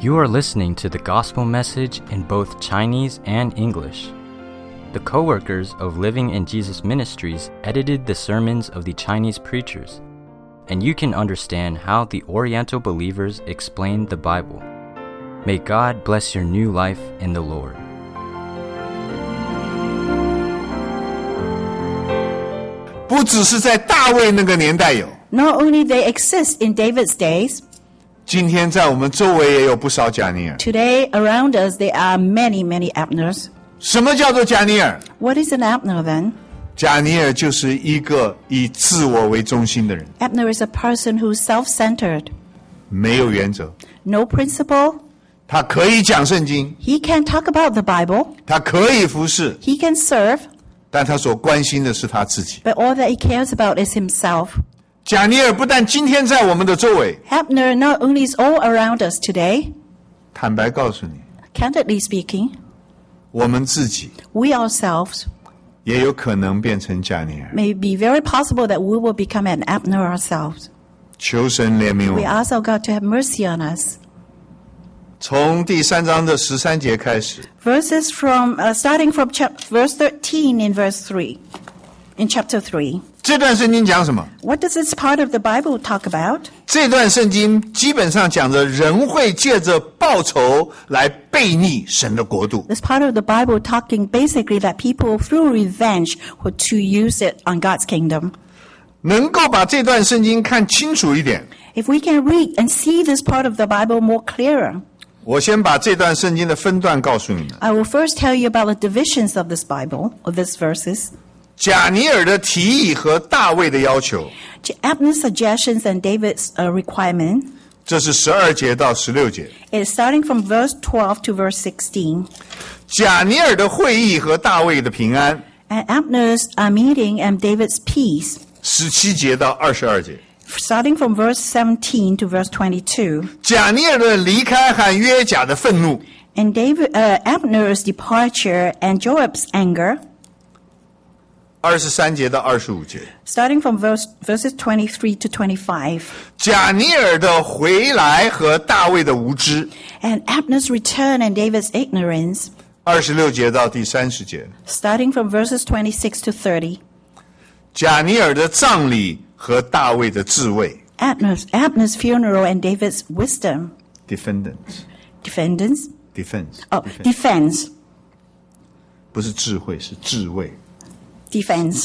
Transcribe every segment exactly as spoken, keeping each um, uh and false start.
You are listening to the gospel message in both Chinese and English. The co-workers of Living in Jesus Ministries edited the sermons of the Chinese preachers, and you can understand how the Oriental believers explained the Bible. May God bless your new life in the Lord. 不只是在大卫那个年代有， Not only they exist in David's days, 今天在我们周围也有不少贾尼尔。 today around us there are many, many Abners. 什么叫做贾尼尔？ What is an Abner then? 贾尼尔就是一个以自我为中心的人， Abner is a person who's self-centered, 没有原则。 no principle. 他可以讲圣经， He can talk about the Bible, 他可以服侍， he can serve, 但他所关心的是他自己。 but all that he cares about is himself. 贾尼尔不但今天在我们的周围， Abner not only is all around us today, 坦白告诉你， candidly speaking, 我们自己 we ourselves 也有可能变成贾尼尔。 may be very possible that we will become an Abner ourselves. 求神怜悯我 We 们。 ask our God to have mercy on us. 从第三章的十三节开始， Verses from uh, starting from chap- verse thirteen in verse three, in chapter three. 这段圣经讲什么？ What does this part of the Bible talk about? 这段圣经基本上讲着人会借着报仇来背逆神的国度。 This part of the Bible talking basically that people through revenge were to use it on God's kingdom. 能够把这段圣经看清楚一点， If we can read and see this part of the Bible more clearer, 我先把这段圣经的分段告诉你们。 I will first tell you about the divisions of this Bible, of these verses. 贾尼尔的提议和大卫的要求， Abner's suggestions and David's uh, requirement. 这是十二节到十六节。 It is starting from verse twelve to verse sixteen. 贾尼尔的会议和大卫的平安， And Abner's uh, meeting and David's peace. 十七节到二十二节。 Starting from verse seventeen to verse twenty-two. 贾尼尔的离开和约甲的愤怒， And David, uh, Abner's departure and Joab's anger. 二十三节到二十五节。 Starting from verse, verses twenty-three to twenty-five. 贾尼尔的回来和大卫的无知， And Abner's return and David's ignorance. 二十六节到第三十节。 Starting from verses twenty-six to thirty. 贾尼尔的葬礼和大卫的智慧 Abner's, Abner's funeral and David's wisdom. defendants Defendants. defense Oh, defense defense. 不是智慧，是智慧。 Defense.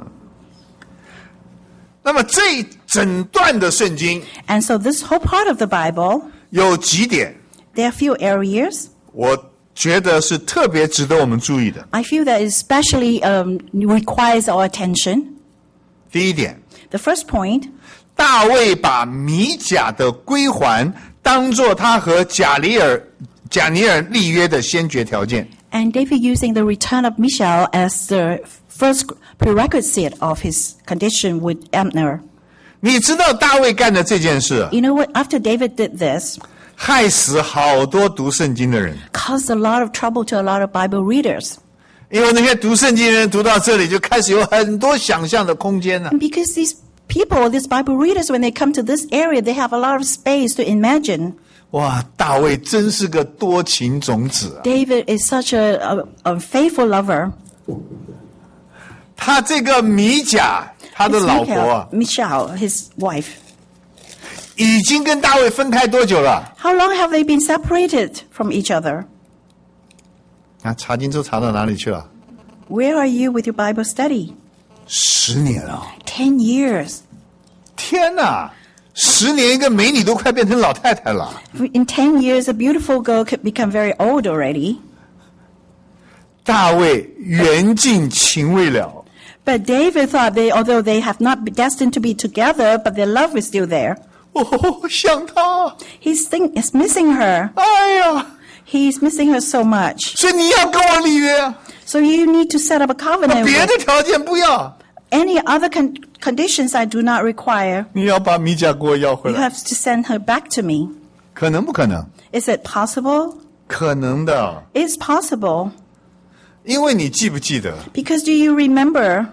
那么这整段的圣经 And so this whole part of the Bible, 有几点， there are a few areas. 我觉得是特别值得我们注意的。 I feel that especially um, requires our attention. 第一点， The first point, 大卫把米甲的归还当作他和贾尼尔贾尼尔立约的先决条件。 and David using the return of Michal as the first prerequisite of his condition with Abner. 你知道大卫干的这件事啊， You know what? After David did this, 害死好多读圣经的人。 caused a lot of trouble to a lot of Bible readers. 因为那些读圣经的人读到这里，就开始有很多想象的空间了。 And because these people, these Bible readers, when they come to this area, they have a lot of space to imagine. 哇，大卫真是个多情种子啊！ David is such a, a, a faithful lover. 他这个米甲，他的 It's 老婆啊， Michal, Michal, his wife. 已经跟大卫分开多久了？ How long have they been separated from each other? 啊，查经都查到哪里去了？ Where are you with your Bible study? 十年了！ Ten years. 天哪，十年一个美女都快变成老太太了。 In ten years, a beautiful girl could become very old already. 大卫缘尽情未了， But David thought they, although they have not been destined to be together, but their love is still there. 哦，想她， He's, think, he's missing her. 哎呀， He's missing her so much. 所以你要跟我立约啊， So you need to set up a covenant 别 with 的条件不要， any other con- conditions I do not require. 你要把米甲给我要回 You 来， have to send her back to me. 可能不可能？ Is it possible? 可能的， It's possible. 因为你记不记得 Because do you remember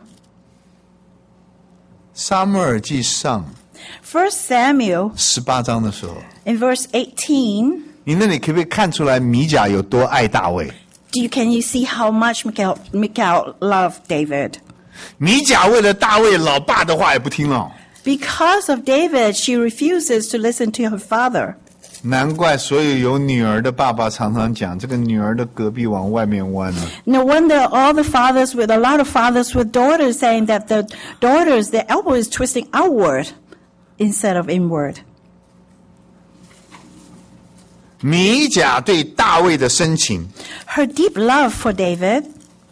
撒母耳记上 First Samuel 十八章的时候， in verse eighteen, 你那里可不可以看出来米甲有多爱大卫？ Do you, can you see how much Michal, Michal loved David? 米甲为了大卫老爸的话也不听了， Because of David, she refuses to listen to her father. 难怪所有有女儿的爸爸常常讲，这个女儿的隔壁往外面弯了。 No wonder all the fathers with a lot of fathers with daughters saying that the daughters, their elbow is twisting outward instead of inward. 米甲对大卫的深情， Her deep love for David,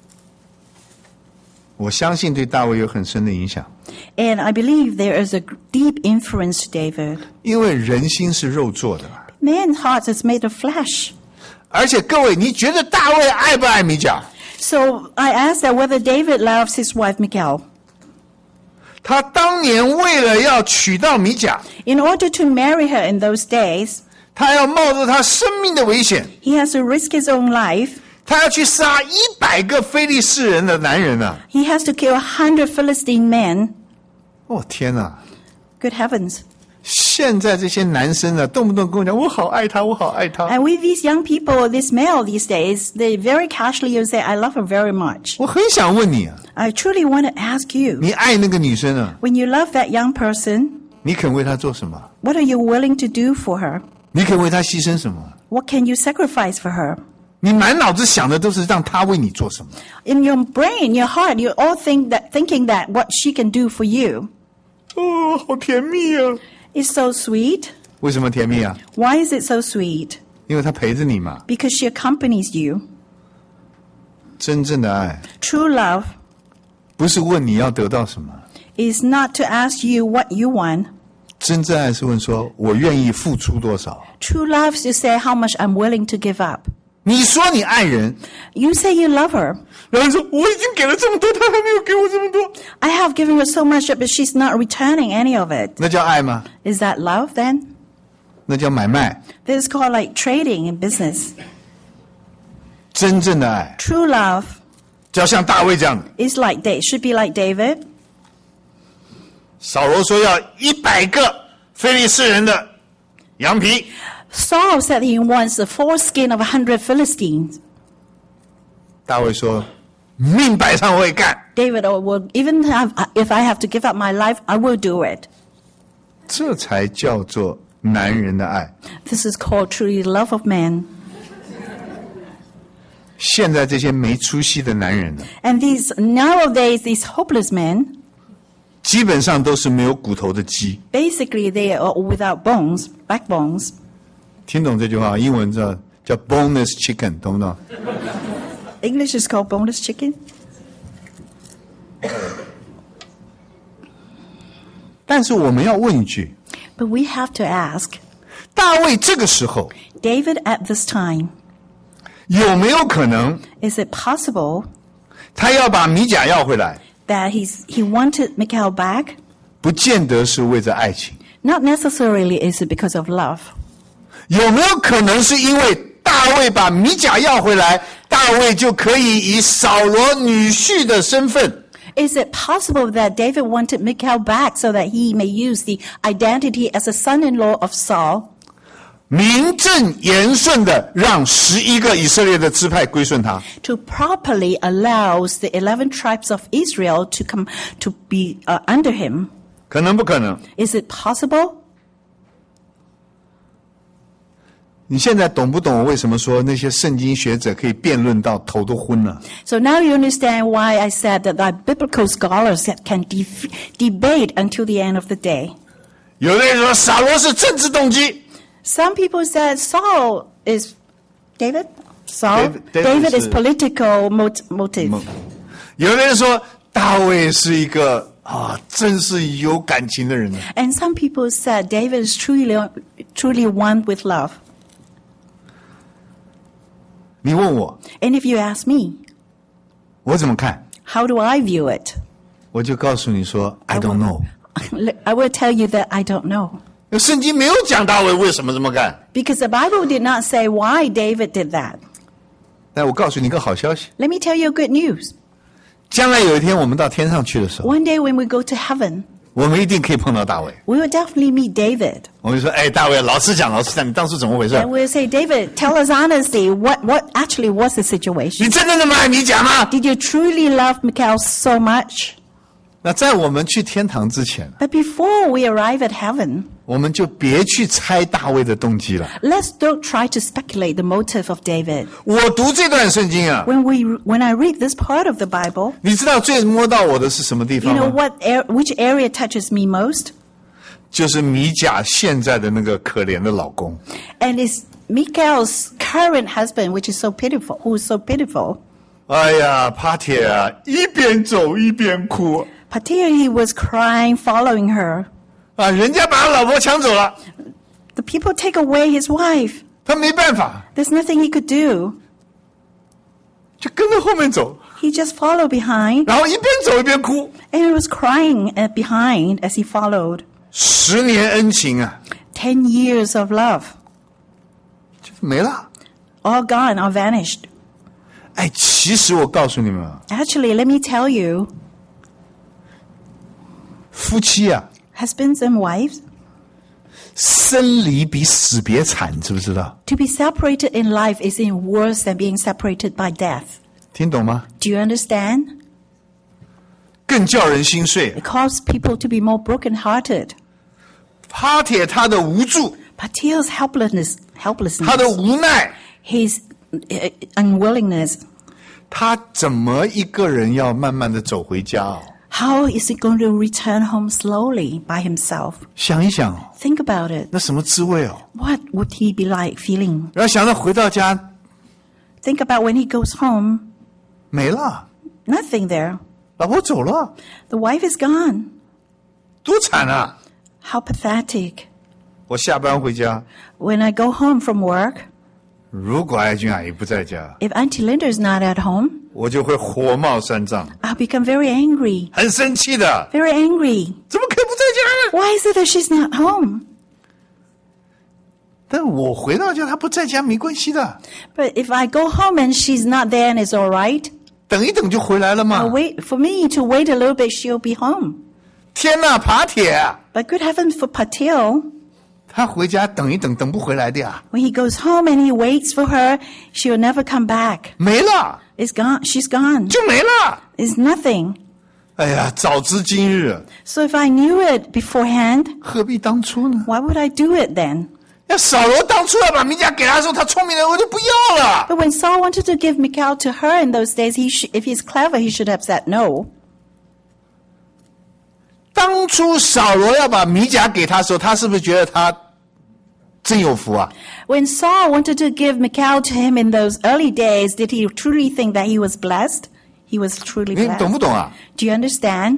我相信对大卫有很深的影响， and I believe there is a deep influence to David. 因为人心是肉做的。 Man's heart is made of flesh. 而且各位，你觉得大卫爱不爱米甲？ So I asked that whether David loves his wife Michal. 他当年为了要娶到米甲， In order to marry her in those days, 他要冒着他生命的危险， he has to risk his own life. 他要去杀一百个非利士人的男人啊！ He has to kill a hundred Philistine men. 哦天哪！ Good heavens. 现在这些男生啊，动不动跟我讲，我好爱他，我好爱他。 And with these young people, this male these days, they very casually will say, I love her very much. 我很想问你啊， I truly want to ask you, 你爱那个女生啊， when you love that young person, 你肯为她做什么？ what are you willing to do for her? 你肯为她牺牲什么？ What can you sacrifice for her? 你满脑子想的都是让她为你做什么。 In your brain, your heart, you all think that, thinking that what she can do for you. 哦，好甜蜜啊！ It's so sweet. 为什么甜蜜啊？ Why is it so sweet? 因为她陪着你嘛。 Because she accompanies you. 真正的爱 True love 不是问你要得到什么， is not to ask you what you want. 真正爱是问说我愿意付出多少。 True love is to say how much I'm willing to give up. 你说你爱人， You say you love her. 然后说我已经给了这么多，她还没有给我这么多， I have given her so much, but she's not returning any of it. 那叫爱吗？ Is that love then? 那叫买卖。 This is called like trading in business. 真正的爱 True love 就要像大卫这样的。 is like Da- should be like David. 扫罗说要一百个非利士人的羊皮， Saul said he wants the foreskin of a hundred Philistines. 大卫说命摆上我会干。 David oh, will even have if I have to give up my life, I will do it. 这才叫做男人的爱。 This is called truly love of man. 现在这些没出息的男人呢， And these nowadays, these hopeless men, 基本上都是没有骨头的鸡。 basically they are without bones, backbones. 听懂这句话？英文叫叫 boneless chicken， 懂不懂？ English is called boneless chicken. 但是我们要问一句： But we have to ask, 大卫这个时候 David at this time, 有没有可能 is it possible 他要把米甲要回来？ that he's, he wanted Michal back? 不见得是为着爱情， Not necessarily is it because of love. 有没有可能是因为大卫把米甲要回来，大卫就可以以扫罗女婿的身份 Is it possible that David wanted Michal back so that he may use the identity as a son-in-law of Saul 名正言顺的让十一个以色列的支派归顺他？ to properly allows the eleven tribes of Israel to come to be uh, under him? 可能不可能？ Is it possible? 你现在懂不懂我为什么说那些圣经学者可以辩论到头都昏了？ So now you understand why I said that the biblical scholars that can de- debate until the end of the day. 有的人说扫罗是政治动机， Some people said Saul is David. Saul David- David David is 是- political mot- motive. 有的人说大卫是一个啊，真是有感情的人呢。 And some people said David is truly truly one with love. 你问我， And if you ask me, 我怎么看？ how do I view it? 我就告诉你说 ，I don't know。 I will tell you that I don't know. 圣经没有讲大卫为什么这么干， Because the Bible did not say why David did that. 但我告诉你一个好消息： Let me tell you good news. 将来有一天我们到天上去的时候， One day when we go to heaven, 我们一定可以碰到大卫。 we will definitely meet David. 我们就说，哎，大卫，老实讲，老实讲，你当初怎么回事？ And we'll say, David, tell us honestly, what, what actually was the 你 situation? 真的那么爱米甲吗？ Did you truly love Michal so much? 那在我们去天堂之前， But before we arrive at heaven, 我们就别去猜大卫的动机了。 let's don't try to speculate the motive of David. 我读这段圣经啊， When we, when I read this part of the Bible, 你知道最摸到我的是什么地 you 方 know 吗？ what, ar- which area touches me most? 就是米甲现在的那个可怜的老公。 And it's Michal's current husband, which is so pitiful, who is so pitiful. 哎呀，帕铁啊，一边走一边哭 Patir, he was crying, following her. 啊！人家把他老婆抢走了， The people take away his wife. 他没办法， There's nothing he could do. 就跟着后面走， He just followed behind, 然后一边走一边哭。 and he was crying uh, behind as he followed. 十年恩情啊， Ten years of love, 就没了。 all gone, all vanished. 哎，其实我告诉你们啊， Actually, let me tell you, 夫妻啊， husbands and wives, 生离比死别惨，知不知道？ to be separated in life is in worse than being separated by death. 听懂吗？ Do you understand? 更叫人心碎。 It causes people to be more brokenhearted. 帕铁他的无助， Patil's helplessness, 他的 helplessness, 无奈， his uh, unwillingness. 他怎么一个人要慢慢的走回家哦？ How is he going to return home slowly by himself? 想一想哦， Think about it. 那什么滋味哦？ What would he be like feeling? 然后想到回到家 Think about when he goes home, 没了， nothing there. 老婆走了， The wife is gone. 多惨啊！ How pathetic. 我下班回家， When I go home from work, 如果爱君阿姨不在家， if Auntie Linda is not at home, 我就会火冒三丈， I'll become very angry. 很生气的。 Very angry. 怎么可以不在家呢？ Why is it that she's not home? 但我回到家，她不在家没关系的， But if I go home and she's not there and it's all right, 等一等就回来了嘛 I'll。wait for me to wait a little bit, she'll be home. 天哪，爬铁， But good heavens for Patil, 他回家等一等，等不回来的呀， when he goes home and he waits for her, she'll never come back. 没了 It's gone. She's gone. 就没了。 It's nothing. 哎呀，早知今日， So if I knew it beforehand, 何必当初呢？ why would I do it then? 要扫罗当初要把米甲给他的时候，他聪明的我就不要了。 But when Saul wanted to give Michal to her in those days, he sh- if he's clever, he should have said no. 当初扫罗要把米甲给他的时候，他是不是觉得他真有福啊？ When Saul wanted to give Michal to him in those early days, did he truly think that he was blessed? He was truly 你 blessed. 懂不懂啊？ Do you understand?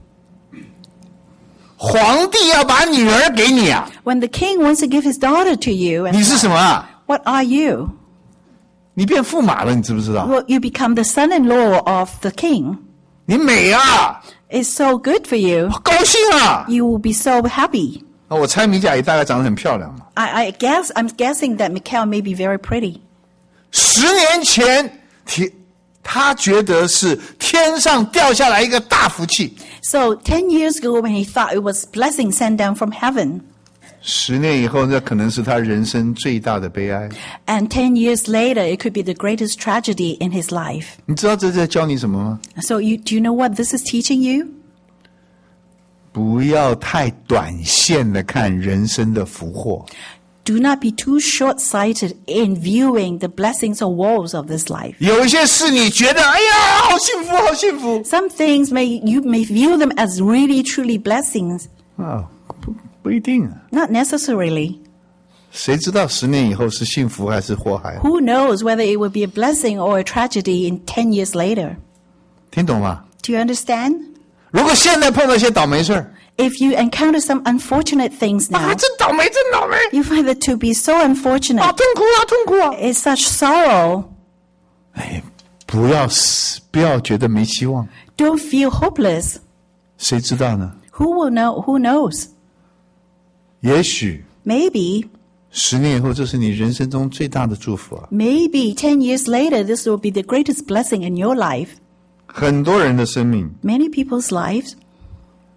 皇帝要把女儿给你啊， When the king wants to give his daughter to you, 你 and 是什么啊？ what are you? 你变驸马了，你知不知道？ Well, you become the son-in-law of the king. 你美啊， It's so good for you. 高兴啊！ You will be so happy. 啊我猜米甲也大概长得很漂亮嘛。 I, I guess I'm guessing that Michal may be very pretty. 十年前，天他觉得是天上掉下来一个大福气。 So ten years ago, when he thought it was blessing sent down from heaven, 十年以后，那可能是他人生最大的悲哀。 and ten years later, it could be the greatest tragedy in his life. 你知道这在教你什么吗？ So you, do you know what this is teaching you? 不要太短线的看人生的福祸。 Do not be too short-sighted in viewing the blessings or woes of this life. 有一些事你觉得，哎呀，好幸福，好幸福 Some things may you may view them as really truly blessings, 啊，不不一定啊。 not necessarily. 谁知道十年以后是幸福还是祸害？ Who knows whether it will be a blessing or a tragedy in ten years later? 听懂吗？ Do you understand? 如果现在碰到一些倒霉事儿， If you encounter some unfortunate things 啊， now, 真倒霉，真倒霉， you find it to be so 啊， unfortunate. 痛苦啊，痛苦啊！ It's such sorrow. 哎，不要死，不要觉得没希望。 Don't feel hopeless. 谁知道呢？ Who will know? Who knows? 也许 Maybe, 十年以后，这是你人生中最大的祝福啊！ maybe ten years later, this will be the greatest blessing in your life. 很多人的生命 Many people's lives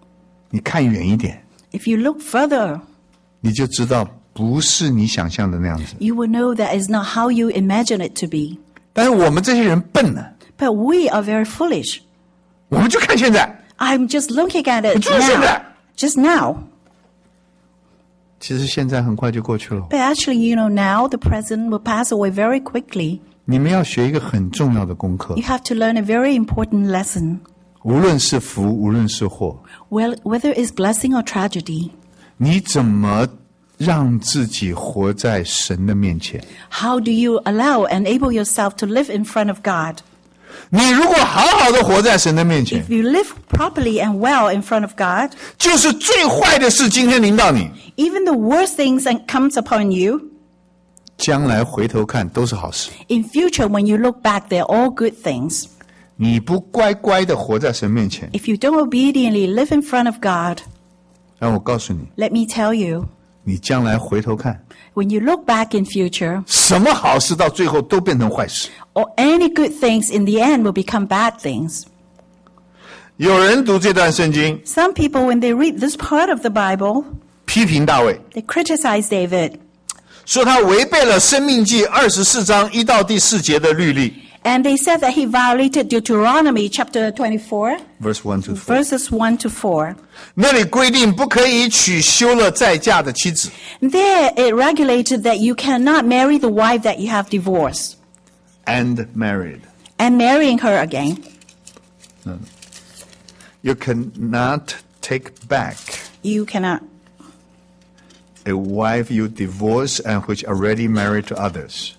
你看远一点， If you look further, 你就知道不是你想象的那样子。 you will know that it's not how you imagine it to be. 但是我们这些人笨呢， But we are very foolish. 我们就看现在。 I'm just looking at it 就是现 now. 在。 Just now. 其实现在很快就过去了。 But actually, you know, now the present will pass away very quickly. 你们要学一个很重要的功课， You have to learn a very important lesson. 无论是福，无论是祸， Well, whether it's blessing or tragedy, 你怎么让自己活在神的面前？ how do you allow and enable yourself to live in front of God? 你如果好好的活在神的面前， If you live properly and well in front of God, 就是最坏的事今天临到你， even the worst things that comes upon you, 将来回头看都是好事。 in future when you look back, they're all good things. 你不乖乖的活在神面前， If you don't obediently live in front of God, 让我告诉你， let me tell you, 你将来回头看， when you look back in future, 什么好事到最后都变成坏事。 or any good things in the end will become bad things. 有人读这段圣经， Some people, when they read this part of the Bible, 批评大卫， they criticize David. 说他违背了申命记二十四章一到第四节的律例 And they said that he violated Deuteronomy chapter twenty-four, ，verse one to four， verses one to four. 那里规定不可以娶休了再嫁的妻子 There it regulated that you cannot marry the wife that you have divorced and married. and marrying her again. You cannot take back You cannot. a wife you divorced and which already married to others.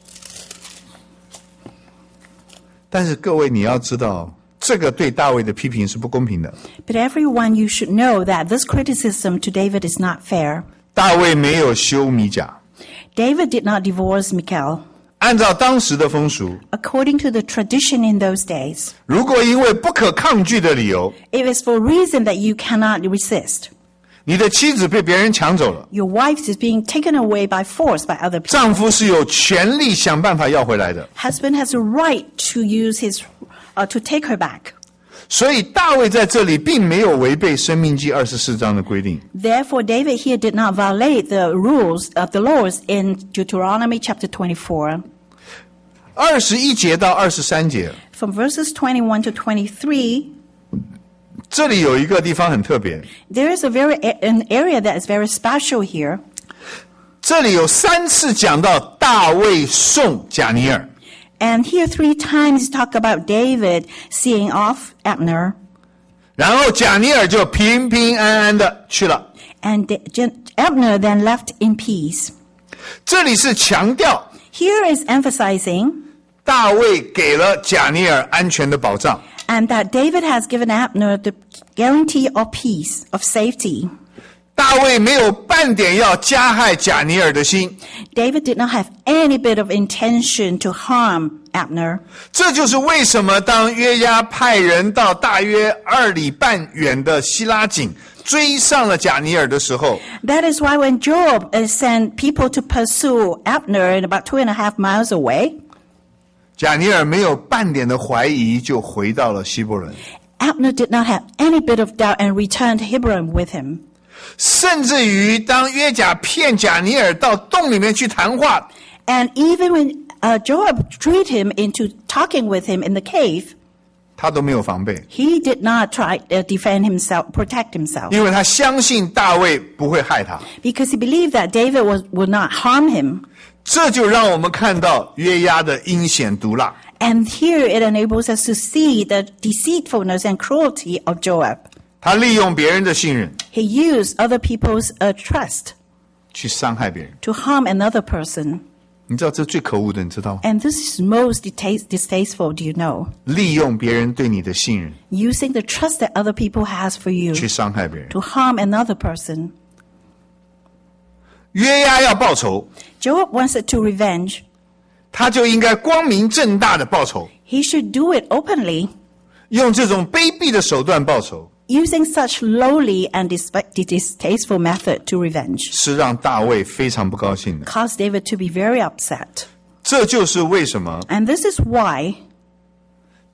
但是各位你要知道，这个对大卫的批评是不公平的。 But everyone, you should know that this criticism to David is not fair. 大卫没有休米甲， David did not divorce Michal. 按照当时的风俗， According to the tradition in those days, 如果因为不可抗拒的理由， it is for a reason that you cannot resist. 你的妻子被别人抢走了， Your wife is being taken away by force by other people. 丈夫是有权利想办法要回来的。 Husband has a right to use his, uh, to take her back. 所以大卫在这里并没有违背申命记二十四章的规定。 Therefore, David here did not violate the rules of the laws in Deuteronomy chapter twenty-four. 二十一节到二十三节， From verses twenty-one to twenty-three, 这里有一个地方很特别， there is a very an area that is very special here. 这里有三次讲到大卫送贾尼尔， And here three times talk about David seeing off Abner. 然后贾尼尔就平平安安的去了。 And Abner then left in peace. 这里是强调 Here is emphasizing 大卫给了贾尼尔安全的保障。 and that David has given Abner the guarantee of peace, of safety. 大卫没有半点要加害贾尼尔的心， David did not have any bit of intention to harm Abner. 这就是为什么当约押派人到大约二里半远的希拉井追上了贾尼尔的时候， That is why when Job uh, sent people to pursue Abner in about two and a half miles away, 贾尼尔没有半点的怀疑，就回到了希伯伦。 Abner did not have any bit of doubt and returned to Hebron with him. 甚至于当约甲骗贾尼尔到洞里面去谈话， And even when uh, Joab tricked him into talking with him in the cave, 他都没有防备， he did not try to defend himself, protect himself, 因为他相信大卫不会害他。 because he believed that David was, would not harm him. 这就让我们看到约押的阴险毒辣。 And here it enables us to see the deceitfulness and cruelty of Joab. 他利用别人的信任 He used other people's uh, trust 去伤害别人， to harm another person. 你知道这最可恶的，你知道吗？ And this is most dista- distasteful, do you know? 利用别人对你的信任 Using the trust that other people has for you 去伤害别人。 to harm another person. 约押要报仇， Joab wants it to revenge. 他就应该光明正大的报仇， He should do it openly, 用这种卑鄙的手段报仇， using such lowly and dis- distasteful method to revenge. 是让大卫非常不高兴的。 Caused David to be very upset. 这就是为什么 And this is why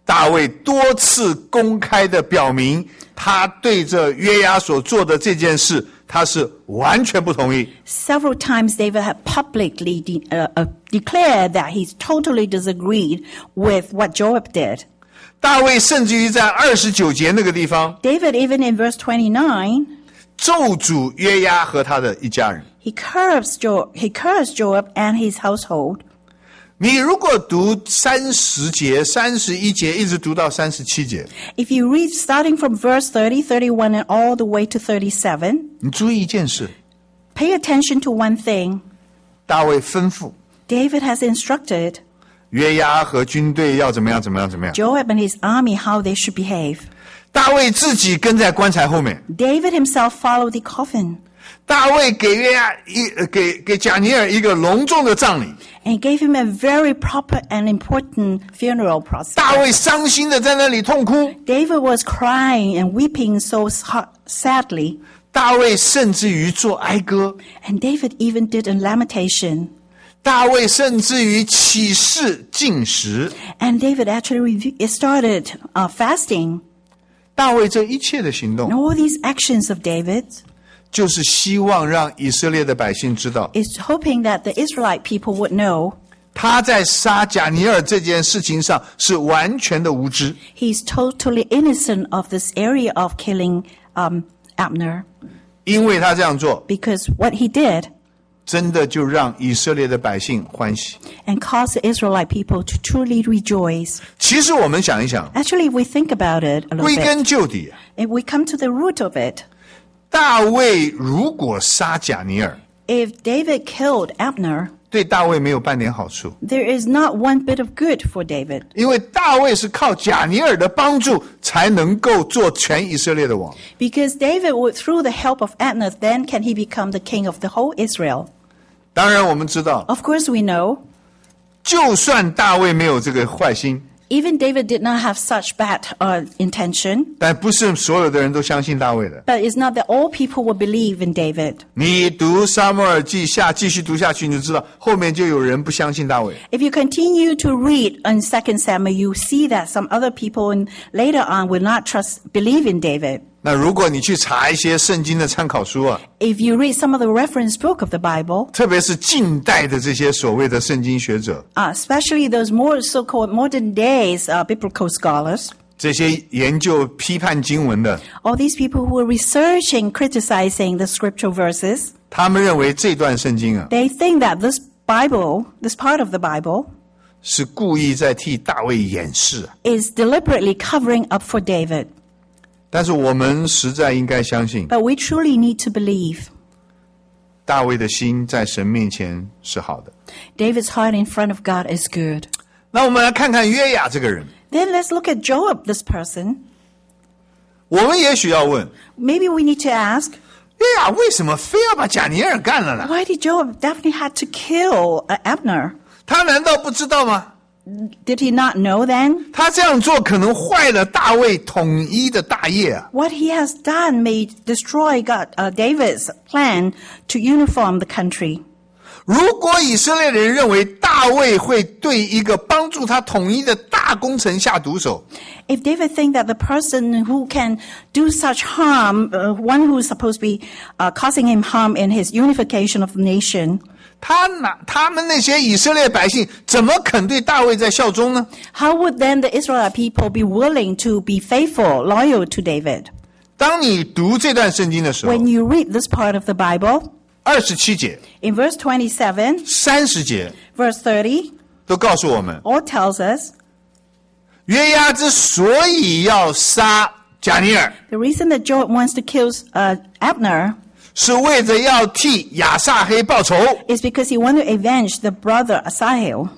大卫多次公开的表明，他对着约押所做的这件事，他是完全不同意。 Several times David had publicly de- uh, uh, declared that he's totally disagreed with what Joab did. 大卫甚至于在二十九节那个地方 David, even in verse twenty-nine, 咒诅约押和他的一家人。 he cursed, jo- he cursed Joab and his household. 你如果读三十节、三十一节，一直读到三十七节， If you read starting from verse thirty, thirty-one, and all the way to thirty-seven, 你注意一件事， pay attention to one thing. 大卫吩咐 David has instructed 约押和军队要怎么样怎么样怎么样。 Joab and his army how they should behave. 大卫自己跟在棺材后面， David himself followed the coffin 大卫给约押一呃给给贾尼尔一个隆重的葬礼。 and gave him a very proper and important funeral process. 大卫伤心的在那里痛哭， David was crying and weeping so sa- sadly, 大卫甚至于做哀歌， and David even did a lamentation, 大卫甚至于起誓禁食。 and David actually re- started uh, fasting. 大卫这一切的行动 And，all these actions of David 就是希望让以色列的百姓知道， is hoping that the Israelite people would know 他在杀贾尼尔这件事情上是完全的无知， he's totally innocent of this area of killing um, Abner, 因为他这样做， because what he did 真的就让以色列的百姓欢喜。 and caused the Israelite people to truly rejoice. 其实我们想一想， Actually, if we think about it a little 归 bit, 根究底， if we come to the root of it, 大卫如果杀贾尼尔， if David killed Abner, 对大卫没有半点好处， there is not one bit of good for David, 因为大卫是靠贾尼尔的帮助才能够做全以色列的王。 because David would, through the help of Abner, then can he become the king of the whole Israel. 当然我们知道， Of course, we know 就算大卫没有这个坏心， even David did not have such bad uh, intention, 但不是所有的人都相信大卫的。 but it's not that all people will believe in David. 你读撒母耳记下继续读下去，你就知道后面就有人不相信大卫。 If you continue to read in Second Samuel, you see that some other people in, later on will not trust, believe in David. 那如果你去查一些圣经的参考书啊， If you read some of the reference book of the Bible, 特别是近代的这些所谓的圣经学者， uh, especially those more so-called modern days uh, biblical scholars, 这些研究批判经文的， all these people who are researching, criticizing the scriptural verses, 他们认为这段圣经啊 they think that this Bible, this part of the Bible, 是故意在替大卫掩饰啊。 is deliberately covering up for David. 但是我们实在应该相信， But we truly need to believe 大卫的心在神面前是好的。 David's heart in front of God is good. 那我们来看看约雅这个人， Then let's look at Joab, this person. 我们也许要问， Maybe we need to ask, 约雅为什么非要把贾尼尔干了呢？ why did Joab definitely had to kill uh, Abner? 他难道不知道吗？ Did he not know then? 他这样做可能坏了大卫统一的大业啊！ What he has done may destroy God, uh, David's plan to uniform the country. 如果以色列人认为大卫会对一个帮助他统一的大工程下毒手， If David think that the person who can do such harm, uh, one who is supposed to be uh, causing him harm in his unification of the nation, 他哪他们那些以色列百姓怎么肯对大卫在效忠呢？ how would then the Israelite people be willing to be faithful, loyal to David? 当你读这段圣经的时候， When you read this part of the Bible, 二十七节、 in verse twenty-seven, 三十节 verse thirty, 都告诉我们， all tells us 约押之所以要杀贾尼尔， the reason that Joab wants to kill uh, Abner 是为着要替亚撒黑报仇。 is because he wanted to avenge the brother Asahel.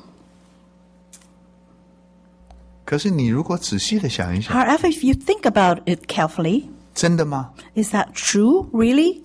可是你如果仔细的想一想， However, if you think about it carefully, 真的吗？ is that true, really?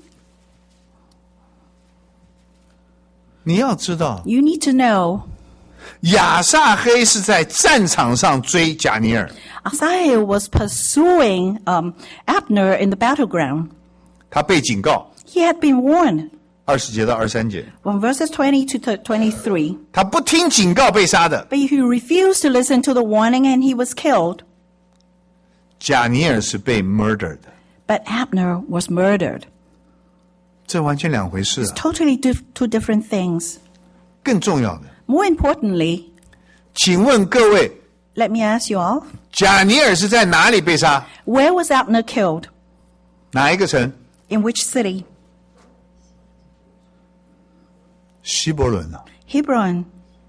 你要知道， You need to know 亚撒黑是在战场上追贾尼尔， Asahel was pursuing um, Abner in the battleground. 他被警告， He had been warned. 二十节到二十三节， From verses twenty to twenty-three. 他不听警告被杀的。 But he refused to listen to the warning and he was killed. 贾尼尔是被 murdered 的， But Abner was murdered. 这完全两回事啊。 Totally diff- two different things. 更重要的， More importantly, 请问各位， let me ask you all, 贾尼尔是在哪里被杀？ where was Abner killed? 哪一个城？ In which city? 希伯伦啊。 Hebron.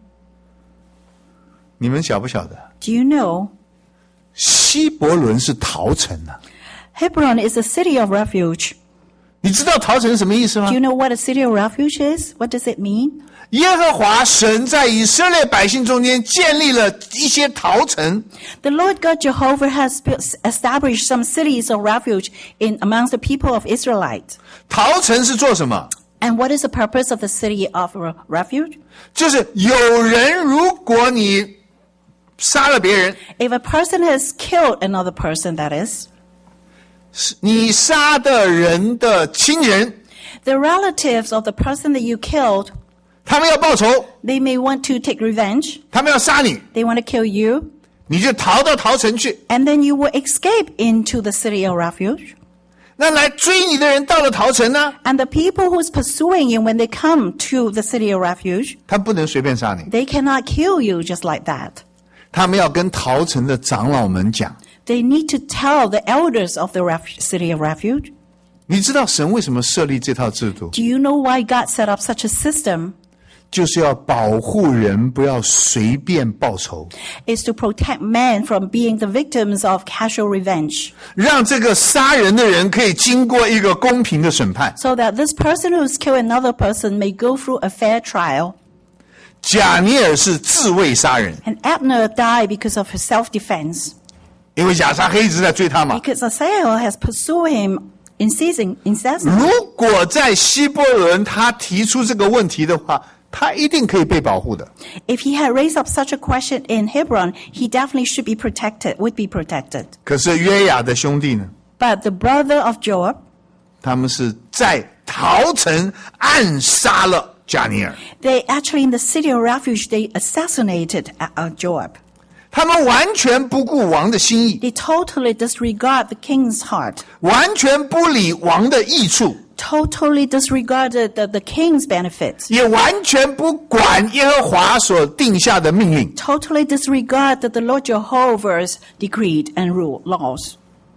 你们晓不晓得？ Do you know? 希伯伦是逃城啊。 Hebron is a city of refuge. 你知道逃城什么意思吗 Do？ you know what a city of refuge is? What does it mean? 耶和华神在以色列百姓中间建立了一些逃城， The Lord God Jehovah has built- established some cities of refuge in amongst the people of Israelites. 逃城是做什么？ And what is the purpose of the city of re- refuge? 就是有人，如果你杀了别人， If a person has killed another person, that is, 你杀的人的亲人， the relatives of the person that you killed, 他们要报仇， they may want to take revenge. 他们要杀你， They want to kill you. 你就逃到逃城去。 And then you will escape into the city of refuge. 那来追你的人到了逃城呢， And the people who's pursuing you, when they come to the city of refuge, 他不能随便杀你， they cannot kill you just like that. 他们要跟逃城的长老们讲。 They need to tell the elders of the ref- city of refuge. 你知道神为什么设立这套制度？ Do you know why God set up such a system? 就是要保护人不要随便报仇， It's to protect men from being the victims of casual revenge, 让这个杀人的人可以经过一个公平的审判。 so that this person who's killed another person may go through a fair trial. 贾尼尔是自卫杀人， And Abner died because of his self-defense, 因为亚撒黑一直在追他嘛。 because Asahel has pursued him incessant- incessantly. 如果在希伯伦他提出这个问题的话，他一定可以被保护的。 If he had raised up such a question in Hebron, he definitely should be protected, would be protected. 可是约雅的兄弟呢？ But the brother of Joab, 他们是在逃城暗杀了贾尼尔， they actually in the city of refuge, they assassinated uh, uh, Joab. 他们完全不顾王的心意， They totally disregard the king's heart, 完全不理王的益处， totally disregarded the, the king's benefits, 也完全不管耶和华所定下的命令。 totally disregarded the Lord Jehovah's decreed and rule laws.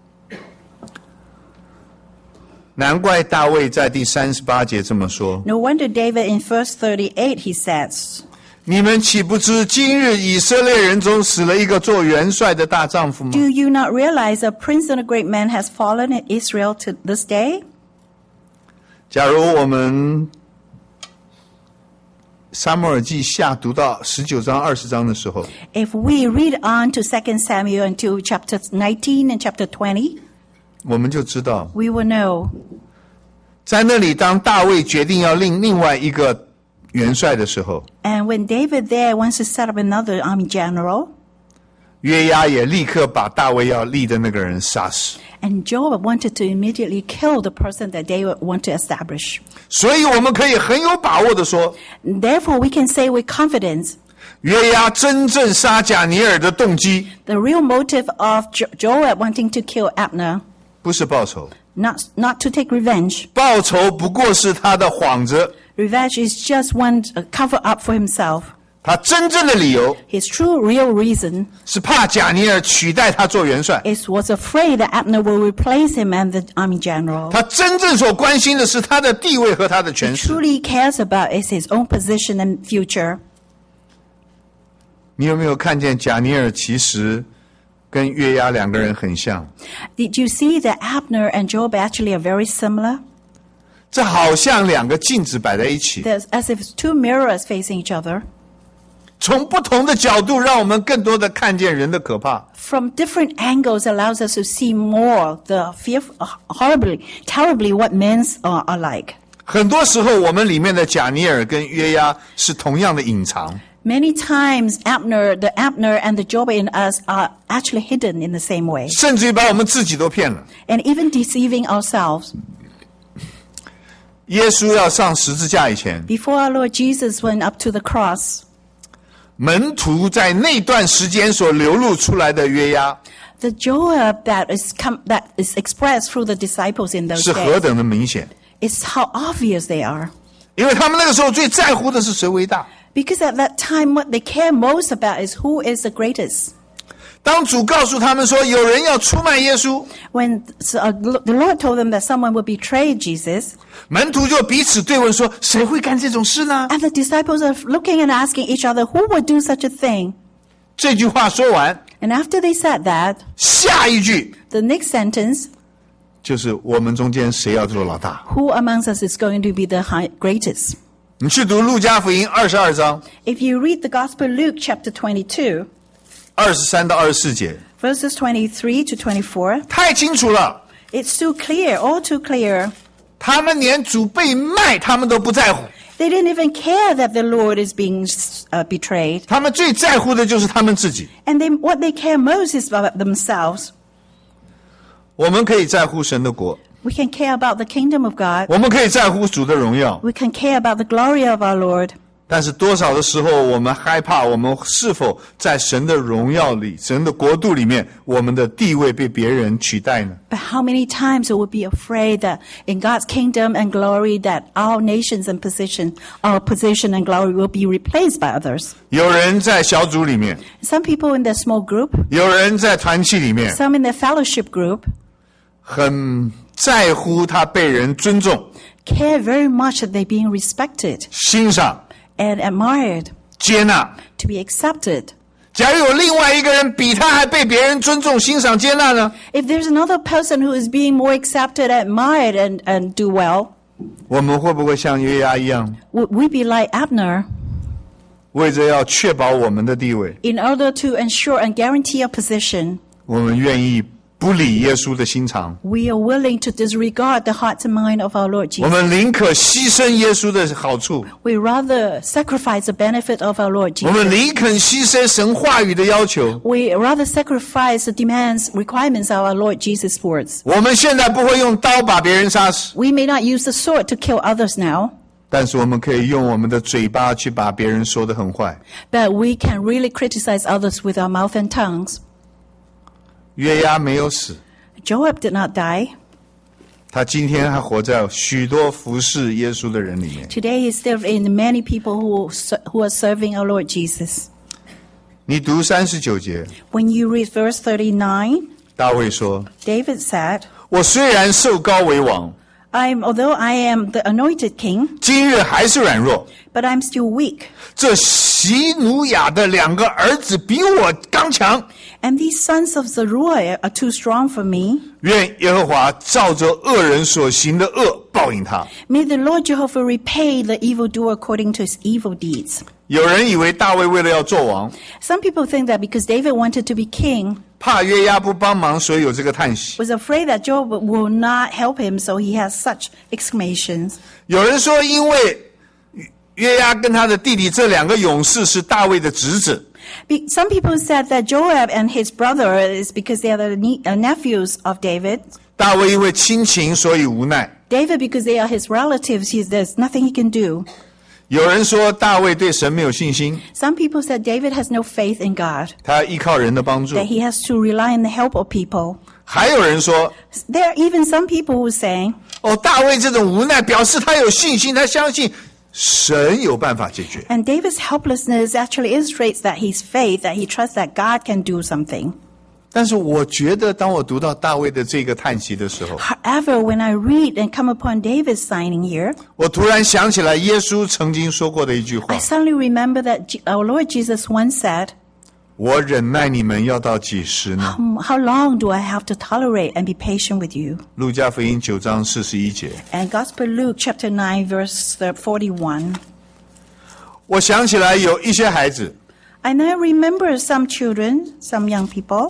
难怪大卫在第三十八节这么说 No wonder David in verse thirty-eight, he says, 你们岂不知今日以色列人中死了一个做元帅的大丈夫吗？ Do you not realize a prince and a great man has fallen in Israel to this day? 假如我们撒母耳记下读到十九章二十章的时候， If we read on to Second Samuel until chapter nineteen and chapter twenty, 我们就知道 we will know. 在那里当大卫决定要另另外一个元帅的时候， And when David there wants to set up another army general, 约押也立刻把大卫要立的那个人杀死。 and Joab wanted to immediately kill the person that David want to establish. 所以我们可以很有把握的说， Therefore, we can say with confidence, 约押真正杀贾尼尔的动机 the real motive of jo- Joab wanting to kill Abner, 不是报仇， not, not to take revenge. 报仇不过是他的幌子， Revenge is just one uh, cover up for himself. 他真正的理由 His true, real reason 是怕贾尼尔取代他做元帅。 is was afraid that Abner will replace him as the army general. 他真正所关心的是他的地位和他的权势。 Truly cares about is his own position and future. 你有没有看见贾尼尔其实跟约押两个人很像？ Did you see that Abner and Joab actually are very similar? 这好像两个镜子摆在一起， There's as if it's two mirrors facing each other. 从不同的角度让我们更多的看见人的可怕。 From different angles allows us to see more the fearful, horribly, terribly what men are, are like. 很多时候，我们里面的贾尼尔跟约押是同样的隐藏。 Many times Abner, the Abner and the Joab in us are actually hidden in the same way, 甚至于把我们自己都骗了。 and even deceiving ourselves. 耶稣要上十字架以前， Before our Lord Jesus went up to the cross, 门徒在那段时间所流露出来的约押 the joy that is com- that is expressed through the disciples in those 是何 days 等的明显， is how obvious they are. 因为他们那个时候最在乎的是谁为大。 Because at that time, what they care most about is who is the greatest. 当主告诉他们说有人要出卖耶稣， When so, uh, the Lord told them that someone would betray Jesus, 门徒就彼此对问说，谁会干这种事呢？ and the disciples are looking and asking each other, who would do such a thing? 这句话说完， And after they said that, 下一句 the next sentence, 就是我们中间谁要做老大。 who amongst us is going to be the high, greatest? 你去读路加福音二十二章 If you read the Gospel of Luke chapter twenty-two, 二十三到二十四节， verses twenty-three to twenty-four, 太清楚了。 it's too clear, all too clear. 他们连主被卖，他们都不在乎。 They didn't even care that the Lord is being uh, betrayed. 他们最在乎的就是他们自己。 And they, what they care most is about themselves. 我们可以在乎神的国， We can care about the kingdom of God. 我们可以在乎主的荣耀， We can care about the glory of our Lord. 但是多少的时候，我们害怕我们是否在神的荣耀里、神的国度里面，我们的地位被别人取代呢？ But how many times we would be afraid that in God's kingdom and glory that our nations and position, our position and glory will be replaced by others. 有人在小组里面， Some people in their small group, 有人在团契里面， some in their fellowship group, 很在乎他被人尊重、 care very much that they're being respected 欣赏、 and admired, 接纳。 to be accepted. 假如有另外一个人比他还被别人尊重、欣赏、接纳呢？ If there's another person who is being more accepted, admired, and, and do well, 我们会不会像约押一样， would we be like Abner 为着要确保我们的地位， in order to ensure and guarantee a position? 我们愿意不理耶稣的心肠， We are willing to disregard the heart and mind of our Lord 我 Jesus. 们宁可牺牲耶稣的好处， We rather sacrifice the benefit of our Lord 我们 Jesus. 宁肯牺牲神话语的要求。 We rather sacrifice the demands, requirements of our Lord Jesus' words. 我们现在不会用刀把别人杀死， We may not use the sword to kill others now, 但是我们可以用我们的嘴巴去把别人说得很坏。 but we can really criticize others with our mouth and tongues. 约押没有死， Joab did not die. 他今天还活在许多服侍耶稣的人里面。 Today he is still in many people who, who are serving our Lord Jesus. 你读三十九节， When you read verse thirty-nine, 大卫说 David said, 我虽然受膏为王， I'm, although I am the anointed king, 今日还是软弱。 but I'm still weak. 这席努雅的两个儿子比我刚强， And these sons of Zeruiah are too strong for me. 愿耶和华照着恶人所行的恶报应他。 May the Lord Jehovah repay the evildoer according to his evil deeds. 有人以为大卫为了要做王， Some people think that because David wanted to be king, 怕约押不帮忙，所以有这个叹息。 was afraid that Job will not help him, so he has such exclamations. 有人说，因为约押跟他的弟弟这两个勇士是大卫的侄子， Be- Some people said that Joab and his brother is because they are the ne- uh, nephews of David. 大卫因为亲情，所以无奈。 David, because they are his relatives, he's, there's nothing he can do. 有人说大卫对神没有信心， Some people said David has no faith in God, 他要依靠人的帮助。 that he has to rely on the help of people. 还有人说， There are even some people who say, 哦，大卫这种无奈表示他有信心，他相信神有办法解决。 and David's helplessness actually illustrates that his faith, that he trusts that God can do something. 但是我觉得，当我读到大卫的这个叹息的时候， However, when I read and come upon David's signing here, 我突然想起来耶稣曾经说过的一句话 I： suddenly remember that Je- our Lord Jesus once said, 我忍耐你们要到几时呢？ "Um, How long do I have to tolerate and be patient with you?" 路加福音九章四十一节。 And Gospel Luke chapter nine verse forty-one. 我想起来有一些孩子， And I remember some children, some young people,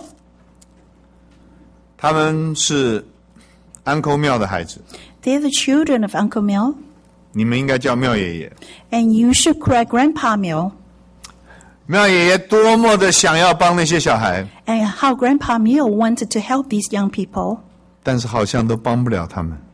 他们是安抠庙的孩子， they're the children of Uncle Mill, 你们应该叫庙爷爷。 and you should correct Grandpa Mill. 庙爷爷多么的想要帮那些小孩， And how Grandpa Mill wanted to help these young people, 但是好像都帮不了他们。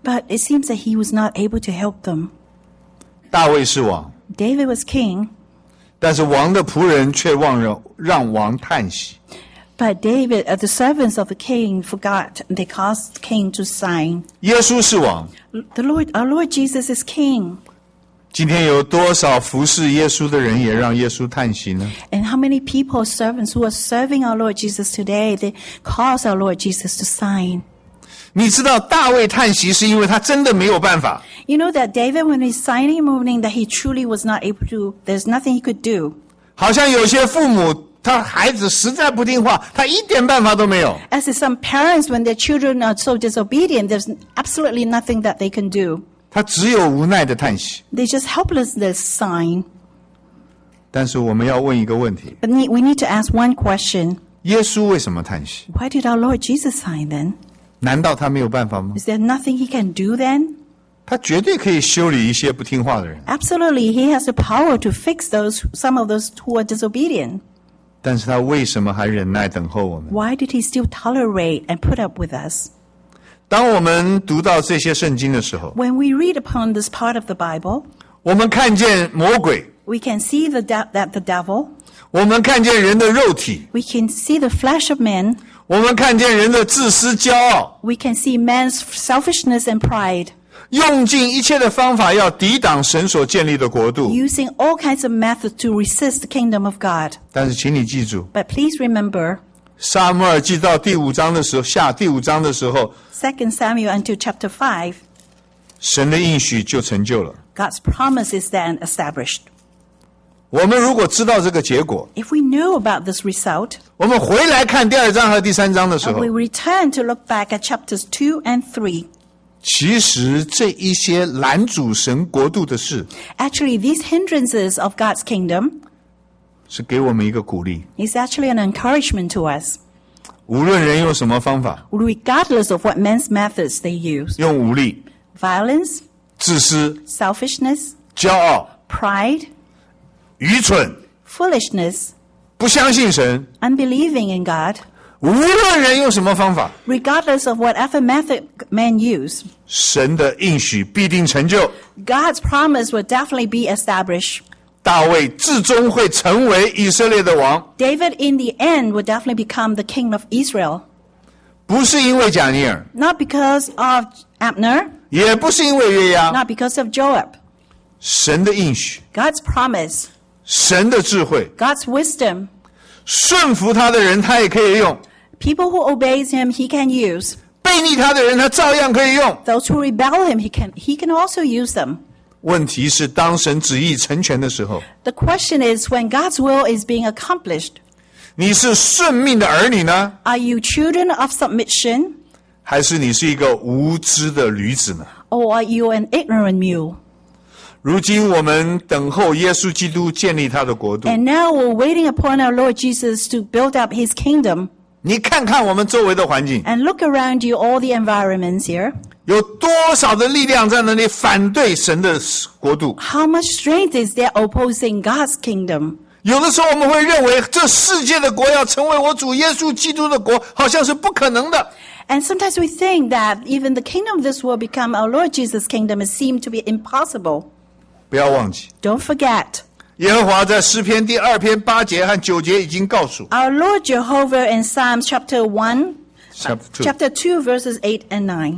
But it seems that he was not able to help them. 大卫是王， David was king, 但是王的仆人却忘了让王叹息。 but David, uh, the servants of the king, forgot. They caused the king to sign. 耶稣是王， The Lord, our Lord Jesus is king. 今天有多少服侍耶稣的人也让耶稣叹息呢？ And how many people, servants who are serving our Lord Jesus today, they cause our Lord Jesus to sign. 你知道大卫叹息是因为他真的没有办法。 You know that David, when he's signing, moving, that he truly was not able to, there's nothing he could do. 好像有些父母，他孩子实在不听话，他一点办法都没有。 As is some parents, when their children are so disobedient, there's absolutely nothing that they can do. 他只有无奈的叹息。 They just helplessness sign. 但是我们要问一个问题： But ne- we need to ask one question. 耶稣为什么叹息？ Why did our Lord Jesus sign then? 难道他没有办法吗？ Is there nothing he can do then? 他绝对可以修理一些不听话的人， Absolutely, he has the power to fix those, some of those who are disobedient. 但是他为什么还忍耐等候我们？ Why did he still tolerate and put up with us? 当我们读到这些圣经的时候， When we read upon this part of the Bible, 我们看见魔鬼， we can see the de- that the devil, 我们看见人的肉体， we can see the flesh of men, 我们看见人的自私骄傲， we can see man's selfishness and pride, 用尽一切的方法要抵挡神所建立的国度。 using all kinds of methods to resist the kingdom of God. 但是请你记住， But please remember, 撒母耳记到第五章的时候，下第五章的时候， Second Samuel until chapter five, 神的应许就成就了。 God's promise is then established. 我们如果知道这个结果， If we know about this result, 我们回来看第二章和第三章的时 and 候 we，return to look back at chapters two and three, 其实这一些拦阻神国度的事， actually these hindrances of God's kingdom 是给我们一个鼓励。 is actually an encouragement to us. 无论人用什么方法， Regardless of what men's methods they use, 用武力、 violence, 自私、 selfishness, 骄傲、 pride, 愚蠢、 foolishness, 不相信神， unbelieving in God, 无论人用什么方法， regardless of whatever method men use, 神的应许必定成就。 God's promise will definitely be established. 大卫至终会成为以色列的王， David in the end will definitely become the king of Israel. 不是因为贾尼尔， Not because of Abner, 也不是因为约押， not because of Joab. 神的应许， God's promise, 神的智慧， God's wisdom. 顺服他的人他也可以用， People who obeys him, he can use. 背逆他的人他照样可以用。 Those who rebel him, he can, he can also use them. 问题是当神旨意成全的时候， The question is, when God's will is being accomplished, 你是顺命的儿女呢， are you children of submission, 还是你是一个无知的驴子呢？ or are you an ignorant mule? 如今我们等候耶稣基督建立他的国度， And now we're waiting upon our Lord Jesus to build up his kingdom. 你看看我们周围的环境， And look around you, all the environments here. 有多少的力量在那里反对神的国度？ How much strength is there opposing God's kingdom? 有的时候我们会认为这世界的国要成为我主耶稣基督的国，好像是不可能的。 And sometimes we think that even the kingdom of this world become our Lord Jesus' kingdom. It seemed to be impossible. 不要忘记， Don't forget, 耶和华在诗篇第二篇八节和九节已经告诉 our Lord Jehovah in Psalms chapter one, Chapter two. chapter two, verses eight and nine.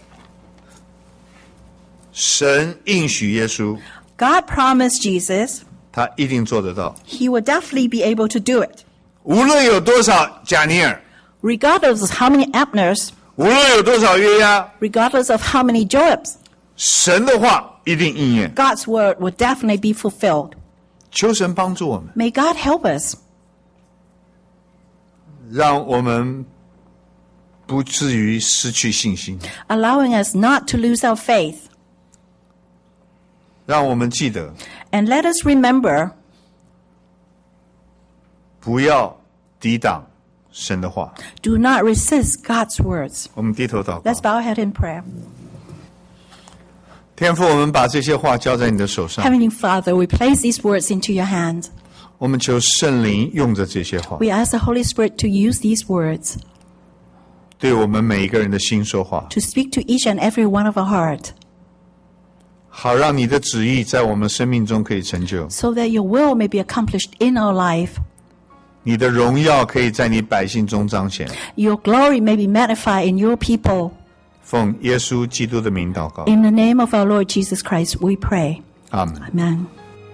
神应许耶稣， God promised Jesus 他一定做得到。 he will definitely be able to do it. 无论有多少贾尼尔， Regardless of how many Abners, 无论有多少约押， regardless of how many Joabs, 神的话一定应验。 God's word will definitely be fulfilled. 求神帮助我们， May God help us, 让我们不至于失去信心， allowing us not to lose our faith. 让我们记得 And let us remember, 不要抵挡神的话。 do not resist God's words. 我们低头祷告 Let's，bow our head in prayer. 天父，我们把这些话交在你的手上， Heavenly Father, we place these words into your hands. 我们求圣灵用着这些话， We ask the Holy Spirit to use these words 对我们每一个人的心说话， to speak to each and every one of our heart, 好让你的旨意在我们生命中可以成就， so that your will may be accomplished in our life. 你的荣耀可以在你百姓中彰显。 Your glory may be magnified in your people. 奉耶稣基督的名祷告， In the name of our Lord Jesus Christ, we pray. 阿们。 Amen.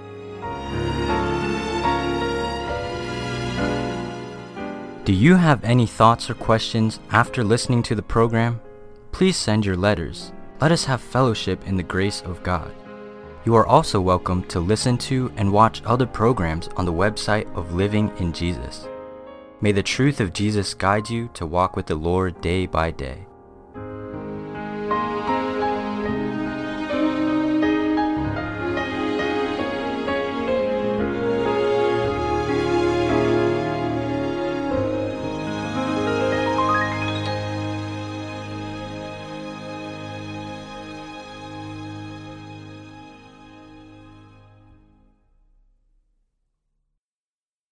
Do you have any thoughts or questions after listening to the program? Please send your letters. Let us have fellowship in the grace of God. You are also welcome to listen to and watch other programs on the website of Living in Jesus. May the truth of Jesus guide you to walk with the Lord day by day.